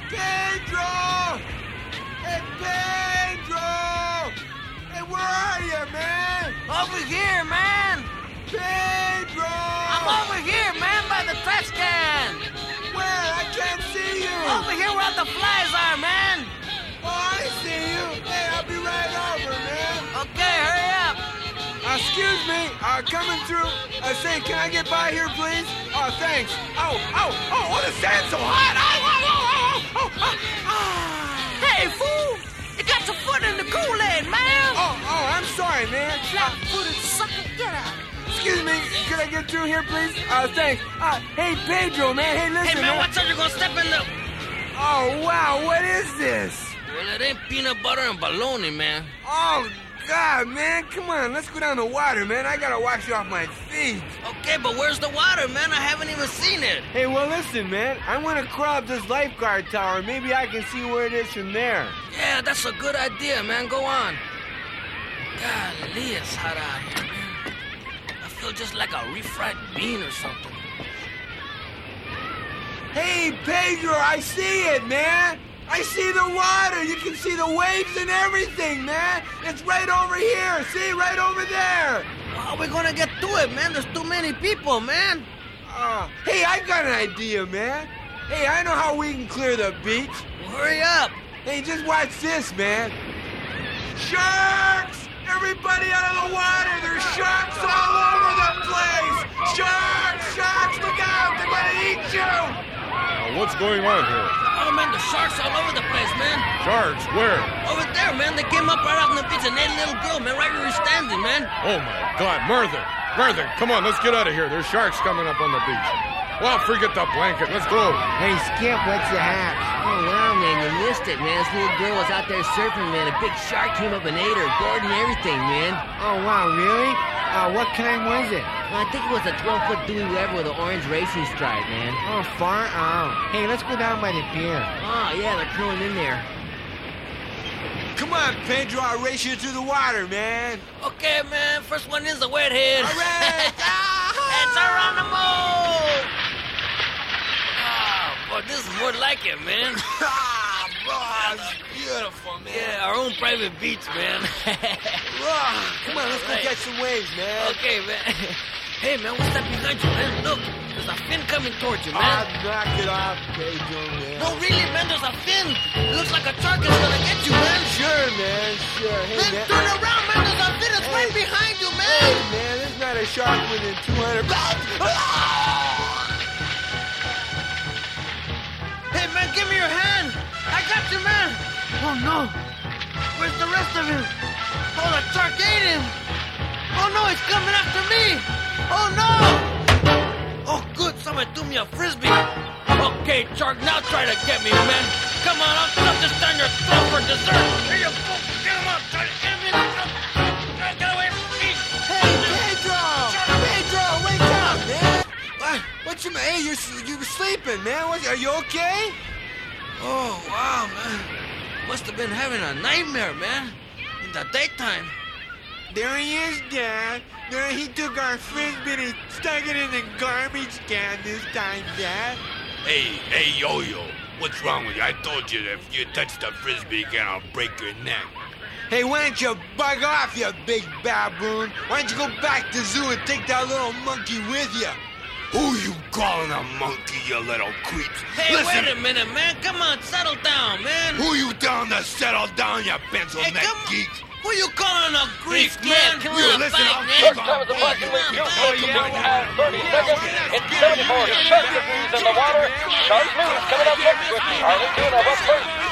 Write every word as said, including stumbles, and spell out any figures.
Pedro! Hey, Pedro! Hey, where are you, man? Over here, man! Pedro! I'm over here, man, by the trash can! Where? I can't see you! Over here where the flies are, man! Oh, I see you! Hey, I'll be right over, man! Okay, hurry up! Uh, excuse me, uh, coming through. Uh, say, can I get by here, please? Oh, thanks. Oh, oh, oh, oh, the sand's so hot! Oh, oh, oh, oh, oh, oh. Hey, fool! You got your foot in the Kool-Aid, man! Oh, oh, I'm sorry, man. Flat-footed sucker, get out! Excuse me, can I get through here, please? Uh, thanks. Uh, hey, Pedro, man. Hey, listen, Hey, man, watch out, you're gonna step in the... Oh, wow, what is this? Well, it ain't peanut butter and bologna, man. Oh, God, man, come on, let's go down the water, man. I gotta wash off my feet. Okay, but where's the water, man? I haven't even seen it. Hey, well, listen, man. I want to crawl up this lifeguard tower. Maybe I can see where it is from there. Yeah, that's a good idea, man. Go on. Golly, it's hot out here, man. I feel just like a refried bean or something. Hey, Pedro, I see it, man. I see the water. You can see the waves and everything, man. It's right over here. See, right over there. How are we gonna get to it, man? There's too many people, man. Uh, hey, I got an idea, man. Hey, I know how we can clear the beach. Well, hurry up. Hey, just watch this, man. Sharks! Everybody out of the water! There's sharks all over the place! Sharks! Sharks! Look out! They're gonna eat you! Uh, what's going on here? Oh, man, the sharks all over the place, man. Sharks? Where? Over there, man. They came up right out on the beach and ate a little girl, man, right where we're standing, man. Oh, my God. Murther! Murther, come on, let's get out of here. There's sharks coming up on the beach. Well, forget the blanket. Let's go. Hey, Skip, what's the hatch? Oh, wow, man, you missed it, man. This little girl was out there surfing, man. A big shark came up and ate her, board and everything, man. Oh, wow, really? Uh, what kind was it? Well, I think it was a twelve-foot Dewey Weber with an orange racing stripe, man. Oh, far out. Hey, let's go down by the pier. Oh, yeah, they're curling in there. Come on, Pedro, I'll race you through the water, man. Okay, man, first one is a wet head. All right. It's around the move. Oh, boy, this is more like it, man. Ah, bro, it's beautiful, man. Yeah, our own private beach, man. Ah, come on, let's go Right. get some waves, man. Okay, man. Hey, man, what's that behind you, man? Look, there's a fin coming towards you, man. Ah, knock it off, Pedro, man. No, really, man, there's a fin. It looks like a shark is gonna get you, man. Sure, man, sure. Hey, Man, man. turn around, man. There's a fin. It's Hey. right behind you, Hey, man. man, there's not a shark within two hundred. Hey, man, give me your hand. I got you, man. Oh, no. Where's the rest of him? Oh, the shark ate him. Oh, no, he's coming after me. Oh, no. Oh, good. Somebody threw me a frisbee. Okay, shark, now try to get me, man. Come on, I'll stuff this down your throat for dessert. Here you go. Get him up. Try to get him in the throat. Get away from me. Hey, Pedro! Pedro, wake up, man! What? What you, hey, you're, you're sleeping, man. What, are you okay? Oh, wow, man. Must have been having a nightmare, man. In the daytime. There he is, Dad. There he took our frisbee and he stuck it in the garbage can this time, Dad. Hey, hey, Yo-Yo, what's wrong with you? I told you that if you touch the frisbee again, I'll break your neck. Hey, why don't you bug off, you big baboon? Why don't you go back to zoo and take that little monkey with you? Who you calling a monkey, you little creeps? Hey, Listen, wait a minute, man. Come on, settle down, man. who you telling to settle down, you pencil Hey, neck come on. geek? Who you calling a Greek, Hey, man? Skip, Come you on, listen, fight, I'll man. take Come on, on- fight, come on, You fight. know you minute and thirty seconds. It's seven forty. Seven degrees in the water. Shark News coming up next with Charlie Tuna. But first,